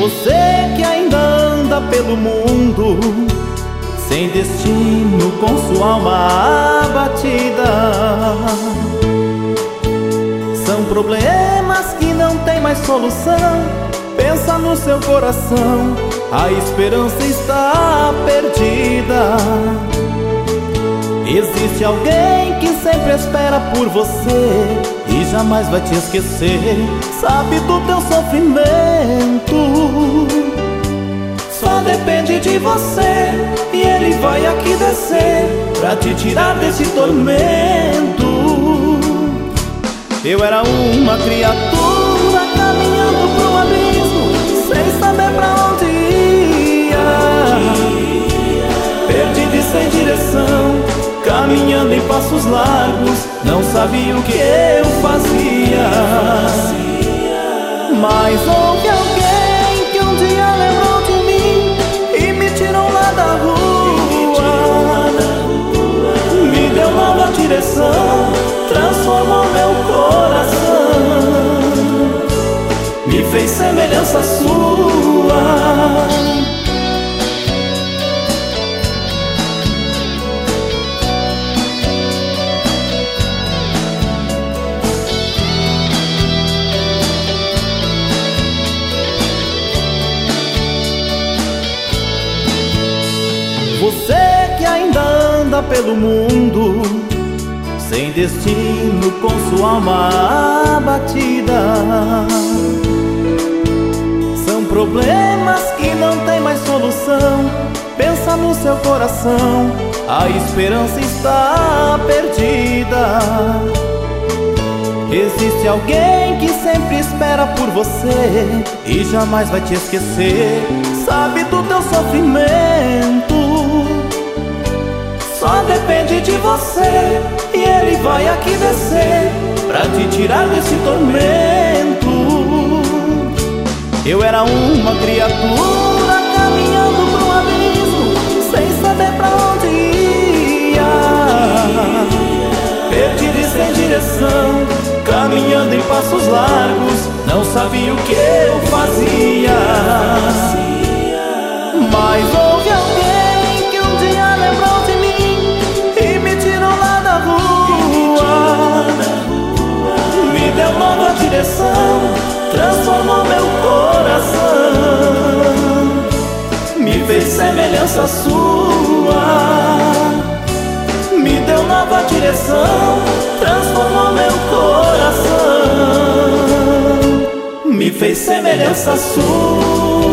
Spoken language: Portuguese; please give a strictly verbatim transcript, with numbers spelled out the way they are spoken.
Você que ainda anda pelo mundo, sem destino, com sua alma abatida. São problemas que não tem mais solução. Pensa no seu coração, a esperança está perdida. Existe alguém que sempre espera por você e jamais vai te esquecer. Sabe do teu sofrimento, só depende de você, e ele vai aqui descer pra te tirar desse tormento. Eu era uma criatura caminhando pro abismo, sem saber pra onde ia, perdido e sem direção, caminhando em passos largos, não sabia o que eu fazia. Mas houve alguém que um dia lembrou de mim e me tirou lá da rua, me deu nova direção, transformou meu coração, me fez semelhança sua. Você que ainda anda pelo mundo, sem destino, com sua alma abatida. São problemas que não tem mais solução. Pensa no seu coração, a esperança está perdida. Existe alguém que sempre espera por você e jamais vai te esquecer. Sabe do teu sofrimento, só depende de você, e ele vai aqui descer pra te tirar desse tormento. Eu era uma criatura caminhando pro abismo, sem saber pra onde ia, perdido e sem direção, caminhando em passos largos, não sabia o que eu fazia. Mas houve alguém que um dia lembrou de mim e me tirou lá da rua, me deu nova direção, transformou meu coração, me fez semelhança sua. Me deu nova direção, transformou meu coração, me fez semelhança sua.